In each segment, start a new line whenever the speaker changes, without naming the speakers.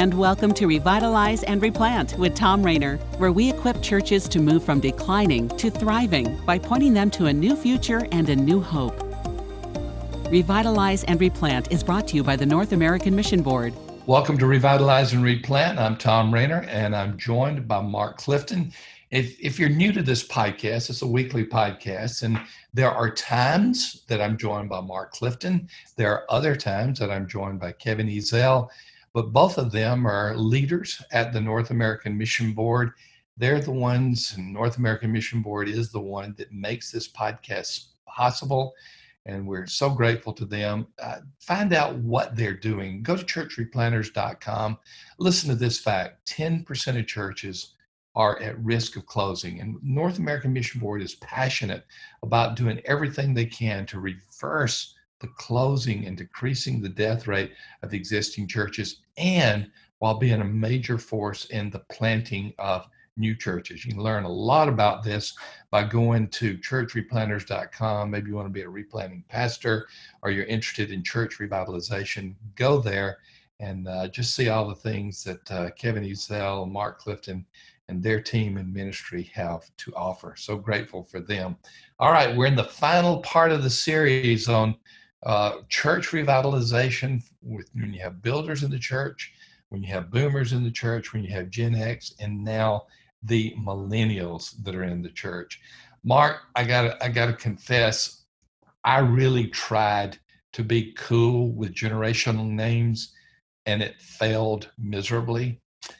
and welcome to Revitalize and Replant with Tom Rainer, where we equip churches to move from declining to thriving by pointing them to a new future and a new hope. Revitalize and Replant is brought to you by the North American Mission Board.
Welcome to Revitalize and Replant. I'm Tom Rainer, and I'm joined by Mark Clifton. If you're new to this podcast, it's a weekly podcast, and there are times that I'm joined by Mark Clifton. There are other times that I'm joined by Kevin Ezell, but both of them are leaders at the North American Mission Board. They're the ones, and North American Mission Board is the one that makes this podcast possible, and we're so grateful to them. Find out what they're doing. Go to churchreplanters.com. Listen to this fact: 10% of churches are at risk of closing. And North American Mission Board is passionate about doing everything they can to reverse the closing and decreasing the death rate of existing churches, and while being a major force in the planting of new churches. You can learn a lot about this by going to churchreplanters.com. Maybe you want to be a replanting pastor, or you're interested in church revitalization. Go there and just see all the things that Kevin Ezell, Mark Clifton, and their team and ministry have to offer. So grateful for them. All right, we're in the final part of the series on church revitalization, when you have builders in the church, when you have boomers in the church, when you have Gen X, and now the millennials that are in the church. Mark, I gotta confess, I really tried to be cool with generational names, and it failed miserably.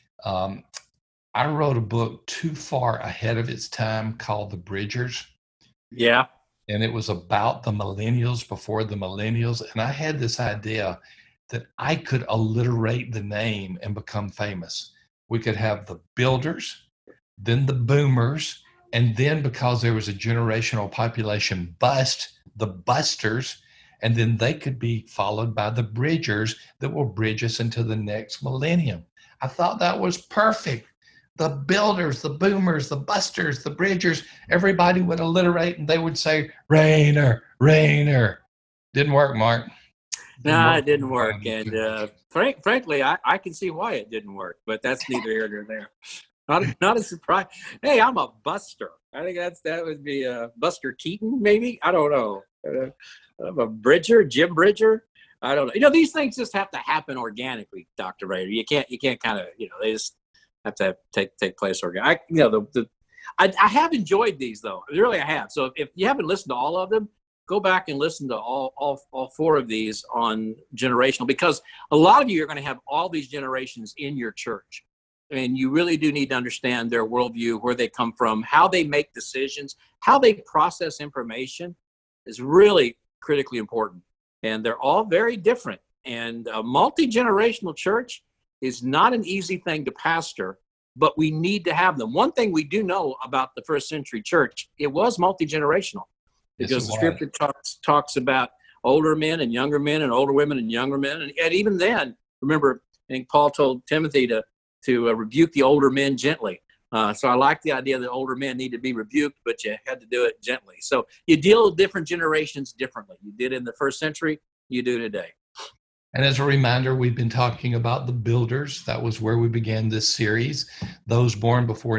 I wrote a book too far ahead of its time called The Bridgers.
Yeah.
And it was about the millennials before the millennials. And I had this idea that I could alliterate the name and become famous. We could have the builders, then the boomers, and then, because there was a generational population bust, the busters, and then they could be followed by the bridgers that will bridge us into the next millennium. I thought that was perfect. The builders, the boomers, the busters, the bridgers, everybody would alliterate and they would say, Rainer, Rainer. Didn't work, Mark.
It didn't work. And frankly, I can see why it didn't work, but that's neither here nor there. Not a surprise. Hey, I'm a buster. I think that would be Buster Keaton, maybe. I don't know. I'm a bridger, Jim Bridger. I don't know. These things just have to happen organically, Dr. Rainer. You can't kind of, they just have to take place organically. I have enjoyed these, though. Really, I have. So if you haven't listened to all of them, go back and listen to all four of these on generational, because a lot of you are going to have all these generations in your church. And you really do need to understand their worldview, where they come from, how they make decisions, how they process information is really critically important. And they're all very different. And a multi-generational church is not an easy thing to pastor, but we need to have them. One thing we do know about the first century church, it was multi-generational, because the scripture talks about older men and younger men, and older women and younger men. And even then, remember, I think Paul told Timothy to rebuke the older men gently. So I like the idea that older men need to be rebuked, but you had to do it gently. So you deal with different generations differently. You did in the first century, you do today.
And as a reminder, we've been talking about the builders. That was where we began this series, those born before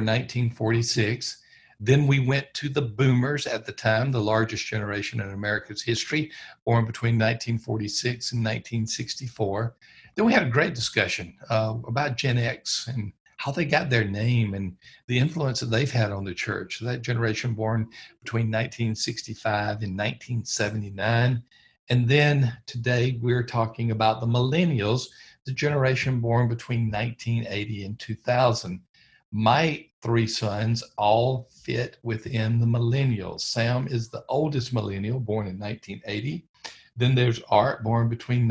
1946. Then we went to the boomers, at the time, the largest generation in America's history, born between 1946 and 1964. Then we had a great discussion about Gen X and how they got their name and the influence that they've had on the church. That generation born between 1965 and 1979. And then today we're talking about the millennials, the generation born between 1980 and 2000. My three sons all fit within the millennials. Sam is the oldest millennial, born in 1980. Then there's Art, born in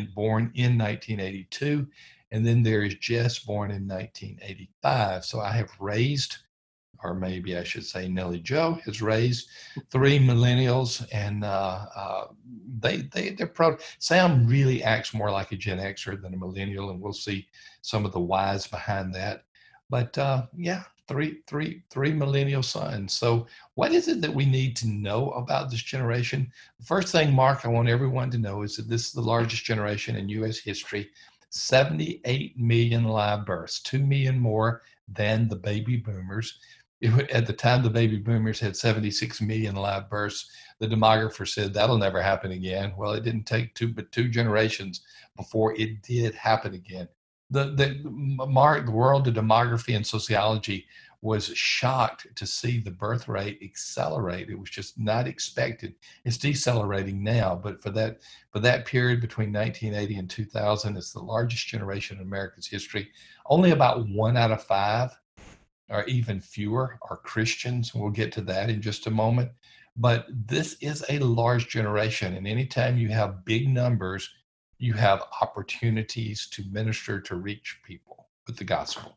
1982. And then there is Jess, born in 1985. So I have raised, or maybe I should say Nellie Jo has raised, three millennials, and they're proud. Sam really acts more like a Gen Xer than a millennial, and we'll see some of the whys behind that. But three millennial sons. So what is it that we need to know about this generation? The first thing, Mark, I want everyone to know is that this is the largest generation in U.S. history. 78 million live births, 2 million more than the baby boomers. At the time, the baby boomers had 76 million live births. The demographer said that'll never happen again. Well, it didn't take two generations before it did happen again. The world of demography and sociology was shocked to see the birth rate accelerate. It was just not expected. It's decelerating now, but for that period between 1980 and 2000, it's the largest generation in America's history. Only about 1 out of 5, or even fewer, are Christians. We'll get to that in just a moment. But this is a large generation, and anytime you have big numbers, you have opportunities to minister, to reach people with the gospel.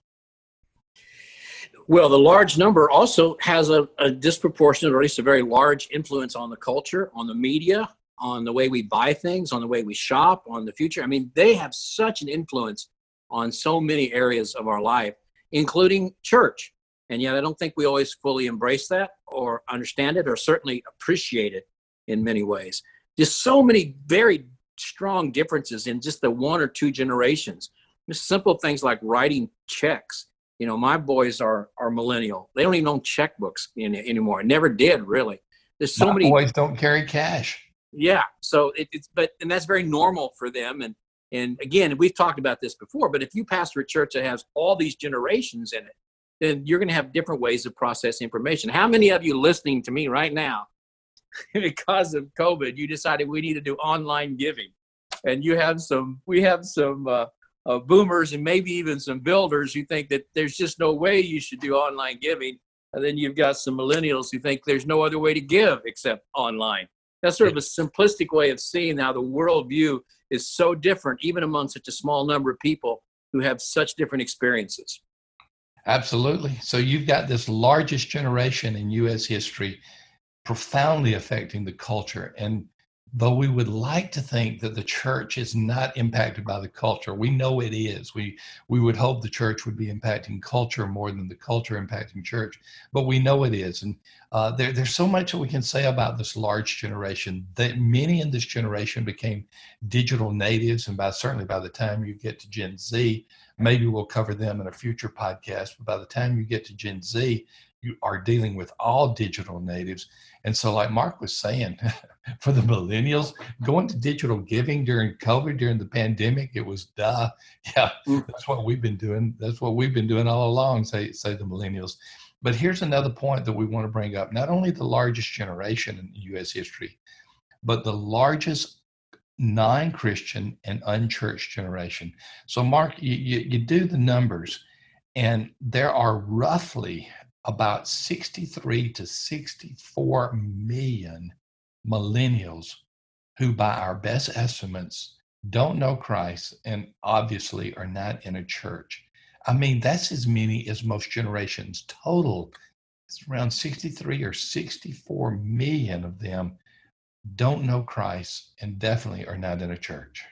Well, the large number also has a disproportionate, or at least a very large influence on the culture, on the media, on the way we buy things, on the way we shop, on the future. I mean, they have such an influence on so many areas of our life, including church. And yet I don't think we always fully embrace that or understand it or certainly appreciate it in many ways. There's so many very strong differences in just the 1 or 2 generations. Just simple things like writing checks. You know, my boys are millennial. They don't even own checkbooks anymore. Never did, really. There's so many.
Boys don't carry cash.
Yeah. So and that's very normal for them. And again, we've talked about this before, but if you pastor a church that has all these generations in it, then you're going to have different ways of processing information. How many of you listening to me right now, because of COVID, you decided we need to do online giving? And we have some boomers and maybe even some builders who think that there's just no way you should do online giving. And then you've got some millennials who think there's no other way to give except online. That's sort of a simplistic way of seeing how the worldview is so different, even among such a small number of people who have such different experiences.
Absolutely. So you've got this largest generation in U.S. history profoundly affecting the culture. And though we would like to think that the church is not impacted by the culture, we know it is. We would hope the church would be impacting culture more than the culture impacting church, but we know it is. And there's so much that we can say about this large generation, that many in this generation became digital natives. And certainly by the time you get to Gen Z, maybe we'll cover them in a future podcast, but by the time you get to Gen Z, you are dealing with all digital natives. And so like Mark was saying, for the millennials, going to digital giving during COVID, during the pandemic, it was Yeah, that's what we've been doing. That's what we've been doing all along, say the millennials. But here's another point that we want to bring up. Not only the largest generation in U.S. history, but the largest non-Christian and unchurched generation. So Mark, you do the numbers, and there are roughly about 63 to 64 million millennials who, by our best estimates, don't know Christ and obviously are not in a church. I mean, that's as many as most generations total. It's around 63 or 64 million of them don't know Christ and definitely are not in a church.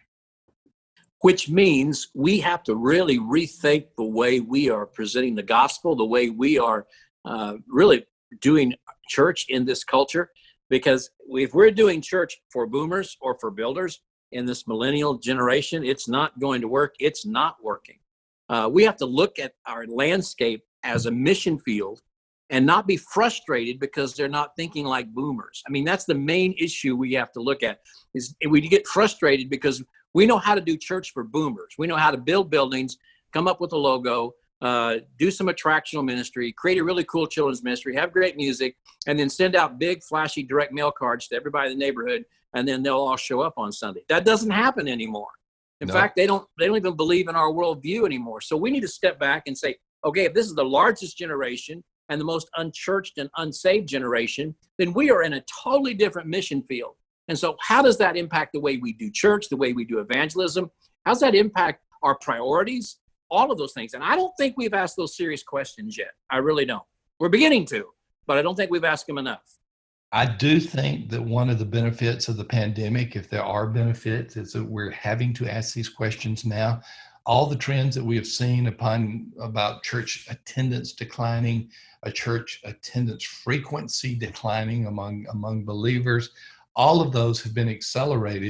Which means we have to really rethink the way we are presenting the gospel, the way we are really doing church in this culture. Because if we're doing church for boomers or for builders in this millennial generation, it's not going to work. It's not working. We have to look at our landscape as a mission field and not be frustrated because they're not thinking like boomers. I mean, that's the main issue we have to look at, is we get frustrated because we know how to do church for boomers. We know how to build buildings, come up with a logo, do some attractional ministry, create a really cool children's ministry, have great music, and then send out big, flashy direct mail cards to everybody in the neighborhood, and then they'll all show up on Sunday. That doesn't happen anymore. In fact, they don't even believe in our worldview anymore. So we need to step back and say, okay, if this is the largest generation and the most unchurched and unsaved generation, then we are in a totally different mission field. And so how does that impact the way we do church, the way we do evangelism? How does that impact our priorities? All of those things. And I don't think we've asked those serious questions yet. I really don't. We're beginning to, but I don't think we've asked them enough.
I do think that one of the benefits of the pandemic, if there are benefits, is that we're having to ask these questions now. All the trends that we have seen about church attendance declining, a church attendance frequency declining among believers, all of those have been accelerated.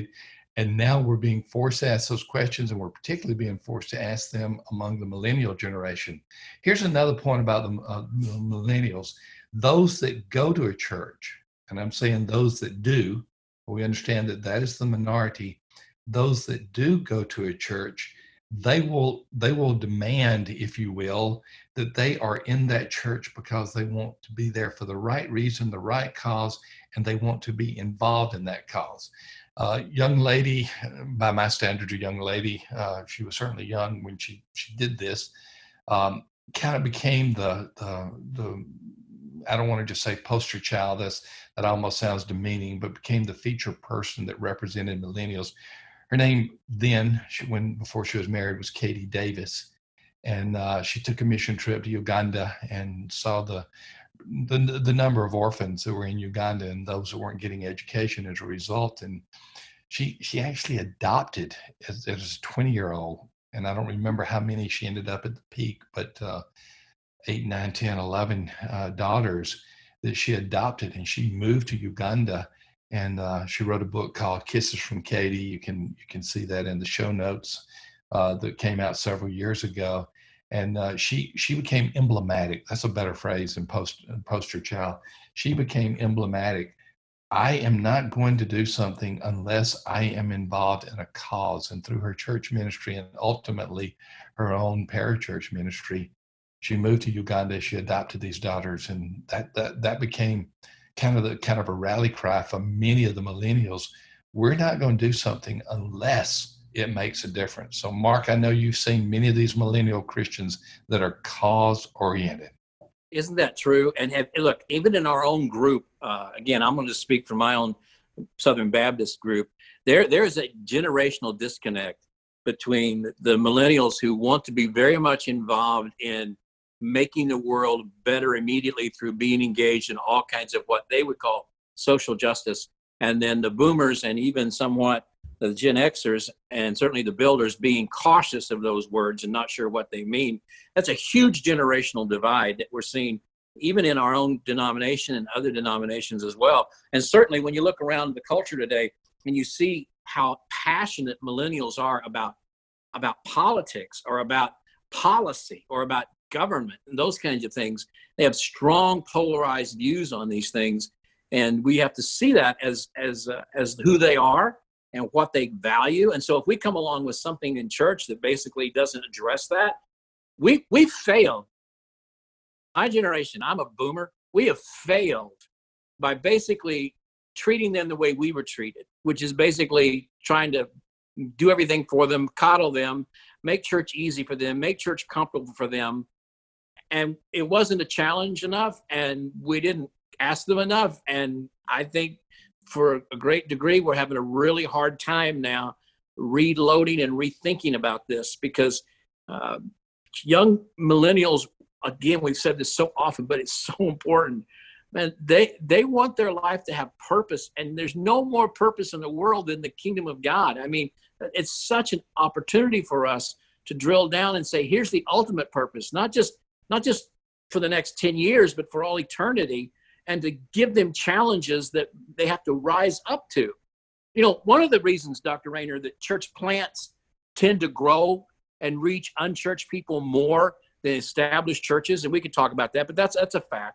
And now we're being forced to ask those questions, and we're particularly being forced to ask them among the millennial generation. Here's another point about the millennials. Those that go to a church, and I'm saying those that do, we understand that that is the minority. Those that do go to a church, they will demand, if you will, that they are in that church because they want to be there for the right reason, the right cause, and they want to be involved in that cause. Young lady, by my standards, a young lady, she was certainly young when she did this, kind of became the I don't want to just say poster child, that almost sounds demeaning, but became the featured person that represented millennials. Her name then, before she was married, was Katie Davis. And she took a mission trip to Uganda and saw the number of orphans who were in Uganda and those who weren't getting education as a result. And she actually adopted as a 20-year-old. And I don't remember how many she ended up at the peak, but 8, 9, 10, 11 daughters that she adopted. And she moved to Uganda. And she wrote a book called Kisses from Katie. You can see that in the show notes that came out several years ago. And she became emblematic. That's a better phrase than poster child. She became emblematic. I am not going to do something unless I am involved in a cause. And through her church ministry and ultimately her own parachurch ministry, she moved to Uganda. She adopted these daughters, and that became kind of a rally cry for many of the millennials. We're not going to do something unless it makes a difference. So, Mark, I know you've seen many of these millennial Christians that are cause-oriented.
Isn't that true? And look, even in our own group, again, I'm going to speak for my own Southern Baptist group, there's a generational disconnect between the millennials who want to be very much involved in making the world better immediately through being engaged in all kinds of what they would call social justice. And then the boomers and even somewhat the Gen Xers and certainly the builders being cautious of those words and not sure what they mean. That's a huge generational divide that we're seeing even in our own denomination and other denominations as well. And certainly when you look around the culture today and you see how passionate millennials are about politics or about policy or about government and those kinds of things, they have strong polarized views on these things. And we have to see that as who they are and what they value. And so if we come along with something in church that basically doesn't address that, we failed. My generation, I'm a boomer, we have failed by basically treating them the way we were treated, which is basically trying to do everything for them, coddle them, make church easy for them, make church comfortable for them. And it wasn't a challenge enough, and we didn't ask them enough. And I think for a great degree, we're having a really hard time now reloading and rethinking about this because young millennials, again, we've said this so often, but it's so important. Man, they want their life to have purpose, and there's no more purpose in the world than the kingdom of God. I mean, it's such an opportunity for us to drill down and say, here's the ultimate purpose, not just for the next 10 years, but for all eternity, and to give them challenges that they have to rise up to. You know, one of the reasons, Dr. Rainer, that church plants tend to grow and reach unchurched people more than established churches, and we could talk about that, but that's a fact.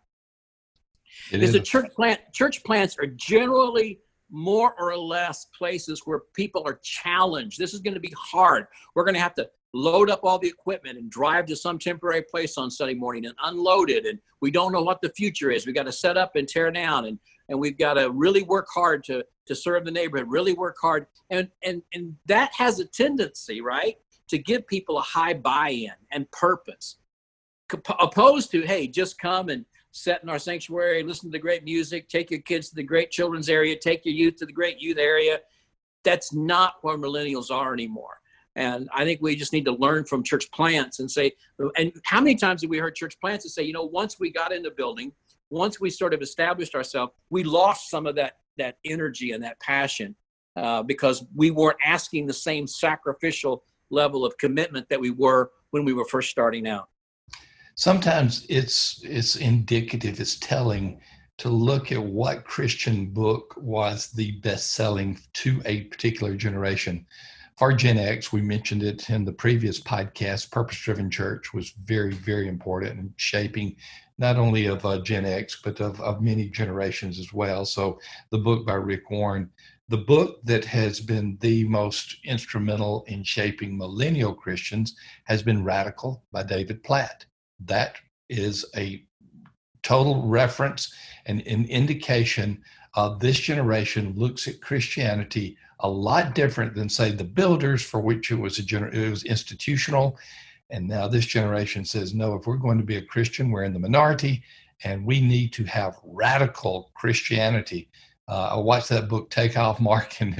Is that church plants are generally more or less places where people are challenged. This is going to be hard. We're going to have to load up all the equipment and drive to some temporary place on Sunday morning and unload it. And we don't know what the future is. We got to set up and tear down, and we've got to really work hard to serve the neighborhood, really work hard. And that has a tendency, right, to give people a high buy-in and purpose, opposed to, hey, just come and sit in our sanctuary, listen to the great music, take your kids to the great children's area, take your youth to the great youth area. That's not where millennials are anymore. And I think we just need to learn from church plants and say, and how many times have we heard church plants that say, you know, once we got in the building, once we sort of established ourselves, we lost some of that energy and that passion because we weren't asking the same sacrificial level of commitment that we were when we were first starting out.
Sometimes it's indicative, it's telling to look at what Christian book was the best-selling to a particular generation. For Gen X, we mentioned it in the previous podcast, Purpose-Driven Church was very, very important in shaping not only of Gen X, but of many generations as well. So the book by Rick Warren, the book that has been the most instrumental in shaping millennial Christians has been Radical by David Platt. That is a total reference and an indication of this generation looks at Christianity a lot different than, say, the Builders, for which it was institutional. And now this generation says, no, if we're going to be a Christian, we're in the minority, and we need to have radical Christianity. I watched that book Take Off, Mark, and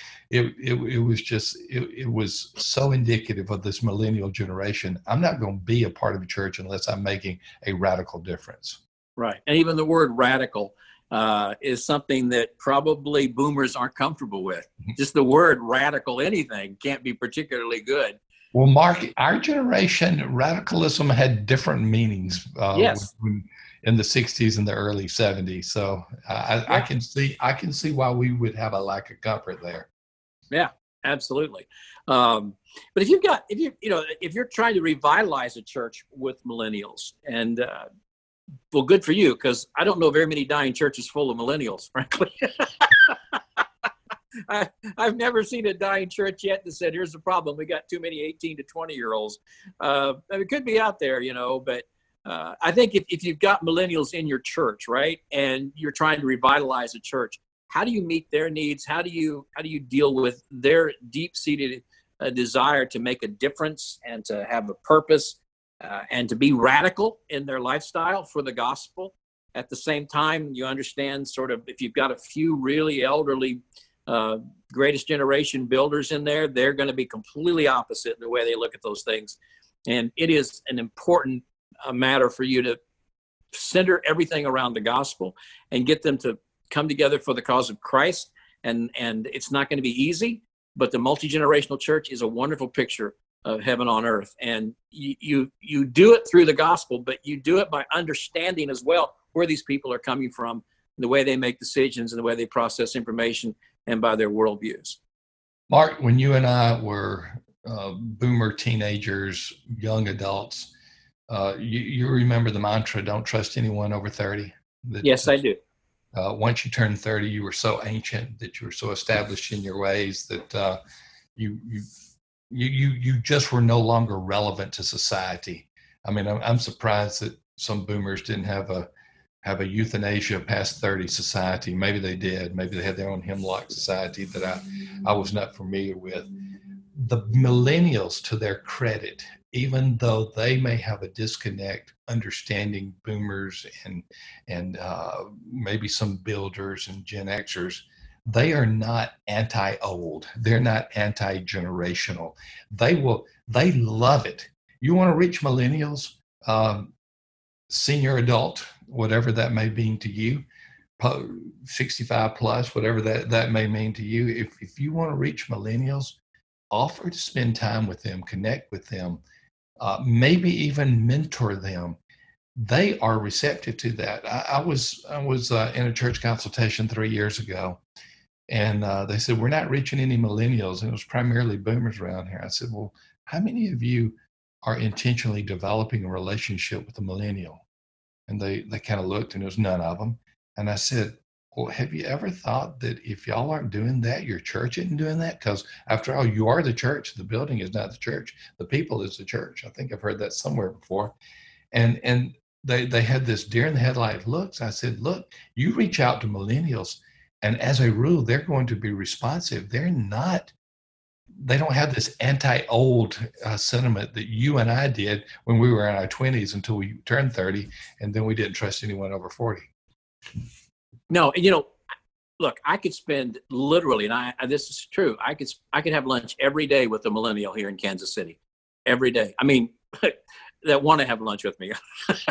it was so indicative of this millennial generation. I'm not going to be a part of a church unless I'm making a radical difference.
Right. And even the word radical is something that probably boomers aren't comfortable with. Just the word radical anything can't be particularly good.
Well, Mark, our generation, radicalism had different meanings.
Yes.
In the 60s and the early 70s. So I can see why we would have a lack of comfort there.
Yeah, absolutely. But if you're trying to revitalize a church with millennials, and well, good for you, because I don't know very many dying churches full of millennials, frankly. I've never seen a dying church yet that said, here's the problem. We got too many 18 to 20-year-olds. It could be out there, but I think if you've got millennials in your church, right, and you're trying to revitalize a church, how do you meet their needs? How do you deal with their deep-seated desire to make a difference and to have a purpose and to be radical in their lifestyle for the gospel? At the same time, you understand sort of if you've got a few really elderly greatest generation builders in there, they're going to be completely opposite in the way they look at those things. And it is an important matter for you to center everything around the gospel and get them to come together for the cause of Christ. And it's not going to be easy, but the multi-generational church is a wonderful picture of heaven on earth. And you do it through the gospel, but you do it by understanding as well where these people are coming from, the way they make decisions and the way they process information, and by their worldviews.
Mark, when you and I were boomer teenagers, young adults, you remember the mantra, don't trust anyone over 30?
Yes, I do.
Once you turned 30, you were so ancient, that you were so established in your ways that you just were no longer relevant to society. I mean, I'm surprised that some boomers didn't have a euthanasia past 30 society. Maybe they did. Maybe they had their own hemlock society that I was not familiar with. The millennials, to their credit, even though they may have a disconnect understanding boomers and maybe some builders and Gen Xers, they are not anti-old. They're not anti-generational. They love it. You want to reach millennials, senior adult, whatever that may mean to you, 65 plus, whatever that may mean to you. If you want to reach millennials, offer to spend time with them, connect with them, maybe even mentor them. They are receptive to that. I was in a church consultation 3 years ago, and they said, we're not reaching any millennials. And it was primarily boomers around here. I said, well, how many of you are intentionally developing a relationship with a millennial? And they kind of looked, and it was none of them. And I said, well, have you ever thought that if y'all aren't doing that, your church isn't doing that? Because after all, you are the church. The building is not the church. The people is the church. I think I've heard that somewhere before. And they had this deer in the headlight looks. I said, look, you reach out to millennials, and as a rule, they're going to be responsive. They don't have this anti-old sentiment that you and I did when we were in our 20s until we turned 30, and then we didn't trust anyone over 40.
No, look, I could spend literally, and this is true, I could have lunch every day with a millennial here in Kansas City, every day. I mean, that want to have lunch with me.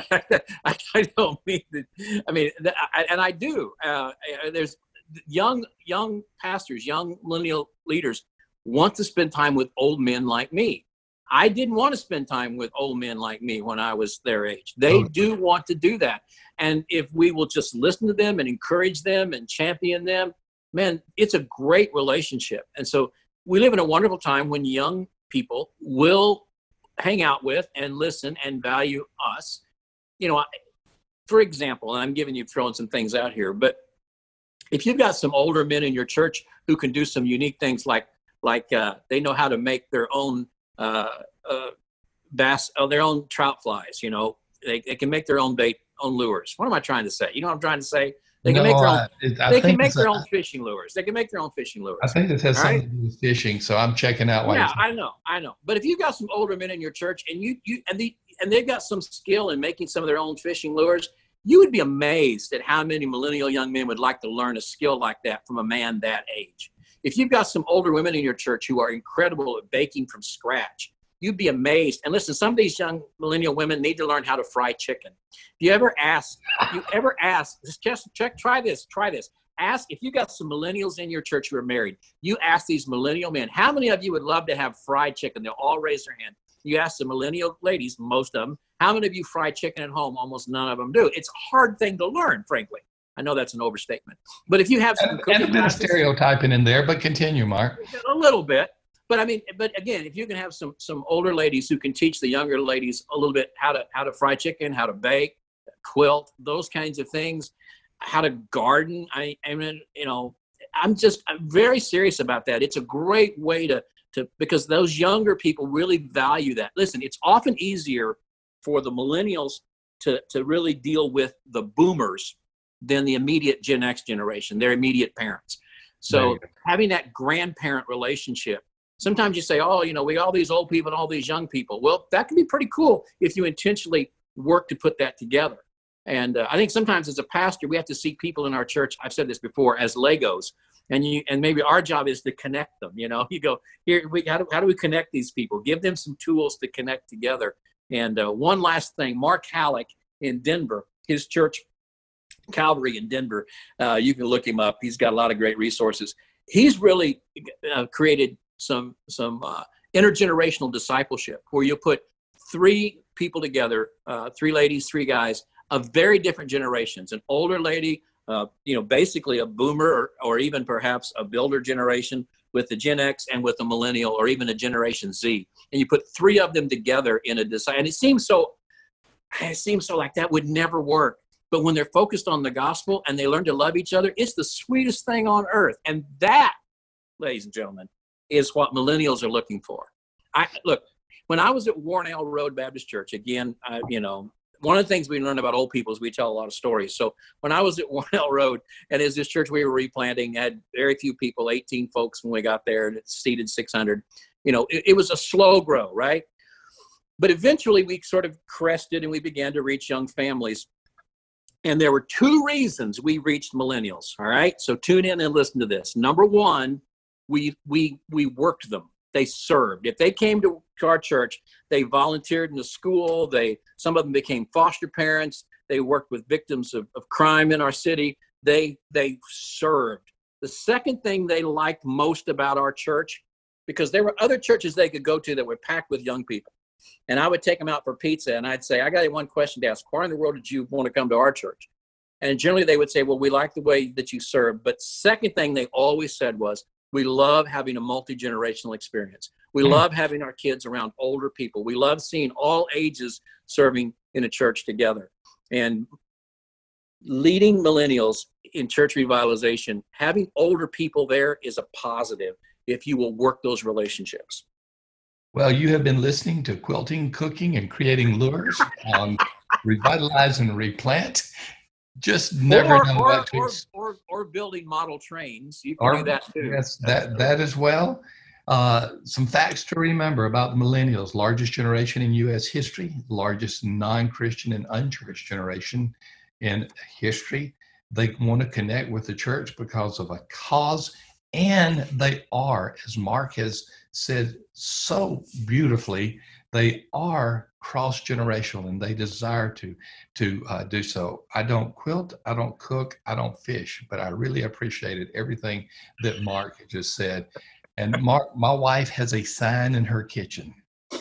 I don't mean that. I mean, and I do. There's young pastors, young millennial leaders want to spend time with old men like me. I didn't want to spend time with old men like me when I was their age. They do want to do that. And if we will just listen to them and encourage them and champion them, man, it's a great relationship. And so we live in a wonderful time when young people will hang out with and listen and value us. For example, and I'm throwing some things out here, but if you've got some older men in your church who can do some unique things like they know how to make their own their own trout flies, they can make their own bait, own lures. What am I trying to say? You know what I'm trying to say? They can make their own fishing lures. They can make their own fishing lures.
I think this has something to do with fishing, so I'm checking out.
Yeah, I know. But if you've got some older men in your church and they've got some skill in making some of their own fishing lures, you would be amazed at how many millennial young men would like to learn a skill like that from a man that age. If you've got some older women in your church who are incredible at baking from scratch, you'd be amazed. And listen, some of these young millennial women need to learn how to fry chicken. If you ever ask, try this. Ask if you got some millennials in your church who are married. You ask these millennial men, how many of you would love to have fried chicken? They'll all raise their hand. You ask the millennial ladies, most of them, how many of you fry chicken at home? Almost none of them do. It's a hard thing to learn, frankly. I know that's an overstatement. But if you have some
and a bit of stereotyping in there, but continue, Mark.
A little bit. But again, if you can have some older ladies who can teach the younger ladies a little bit how to fry chicken, how to bake, quilt, those kinds of things, how to garden. I'm very serious about that. It's a great way to because those younger people really value that. Listen, it's often easier for the millennials to really deal with the boomers than the immediate Gen X generation, their immediate parents. So having that grandparent relationship, sometimes you say, we got all these old people and all these young people. Well, that can be pretty cool if you intentionally work to put that together. And I think sometimes as a pastor, we have to see people in our church, I've said this before, as Legos. And maybe our job is to connect them. You go, how do we connect these people? Give them some tools to connect together. And one last thing, Mark Halleck in Denver, his church, Calvary in Denver, you can look him up. He's got a lot of great resources. He's really created some intergenerational discipleship where you put three people together, three ladies, three guys of very different generations. An older lady, basically a boomer or even perhaps a builder generation with the Gen X and with the millennial or even a Generation Z. And you put three of them together in a design. And it seems so like that would never work. But when they're focused on the gospel and they learn to love each other, it's the sweetest thing on earth. And that, ladies and gentlemen, is what millennials are looking for. Look, when I was at Warnell Road Baptist Church, again, one of the things we learn about old people is we tell a lot of stories. So when I was at Warnell Road, and as this church we were replanting, had very few people, 18 folks when we got there, and it seated 600. It was a slow grow, right? But eventually we sort of crested and we began to reach young families. And there were two reasons we reached millennials, all right? So tune in and listen to this. Number one, we worked them. They served. If they came to our church, they volunteered in the school. Some of them became foster parents. They worked with victims of crime in our city. They served. The second thing they liked most about our church, because there were other churches they could go to that were packed with young people. And I would take them out for pizza and I'd say, I got one question to ask. Why in the world did you want to come to our church? And generally they would say, well, we like the way that you serve. But second thing they always said was, we love having a multi-generational experience. We love having our kids around older people. We love seeing all ages serving in a church together. And leading millennials in church revitalization, having older people there is a positive if you will work those relationships.
Well, you have been listening to Quilting, Cooking, and Creating Lures on Revitalize and Replant. Just never know what to
or building model trains. You can do that too.
Yes, that as well. Some facts to remember about the millennials: largest generation in U.S. history, largest non-Christian and unchurched generation in history. They want to connect with the church because of a cause, and they are, as Mark has said so beautifully, they are cross-generational and they desire to do so. I don't quilt, I don't cook, I don't fish, but I really appreciated everything that Mark just said. And Mark, my wife has a sign in her kitchen.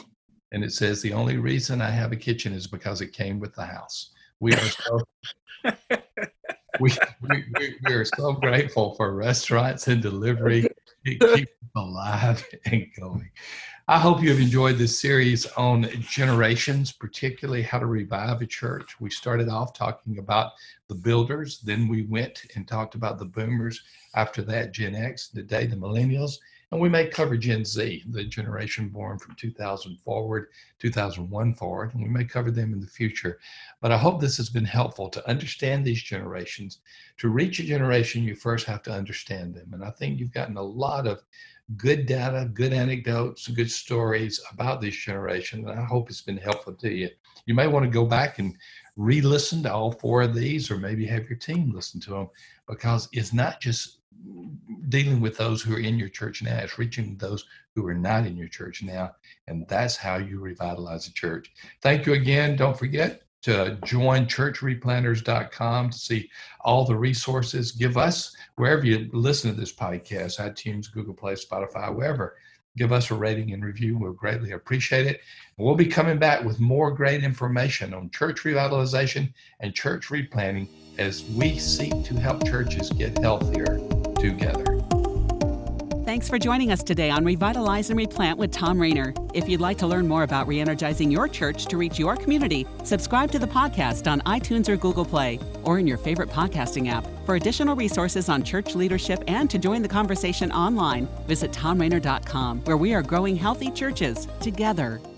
And it says, the only reason I have a kitchen is because it came with the house. We are so we are so grateful for restaurants and delivery. It keeps us alive and going. I hope you have enjoyed this series on generations, particularly how to revive a church. We started off talking about the builders, then we went and talked about the boomers. After that, Gen X, today the millennials, and we may cover Gen Z, the generation born from 2000 forward, 2001 forward, and we may cover them in the future. But I hope this has been helpful to understand these generations. To reach a generation, you first have to understand them. And I think you've gotten a lot of good data, good anecdotes, good stories about this generation. And I hope it's been helpful to you. You may want to go back and re-listen to all 4 of these, or maybe have your team listen to them, because it's not just dealing with those who are in your church now, it's reaching those who are not in your church now. And that's how you revitalize a church. Thank you again. Don't forget to join churchreplanters.com to see all the resources. Give us, wherever you listen to this podcast, iTunes, Google Play, Spotify, wherever, give us a rating and review. We'll greatly appreciate it. We'll be coming back with more great information on church revitalization and church replanting as we seek to help churches get healthier together.
Thanks for joining us today on Revitalize and Replant with Thom Rainer. If you'd like to learn more about re-energizing your church to reach your community, subscribe to the podcast on iTunes or Google Play, or in your favorite podcasting app. For additional resources on church leadership and to join the conversation online, visit thomrainer.com, where we are growing healthy churches together.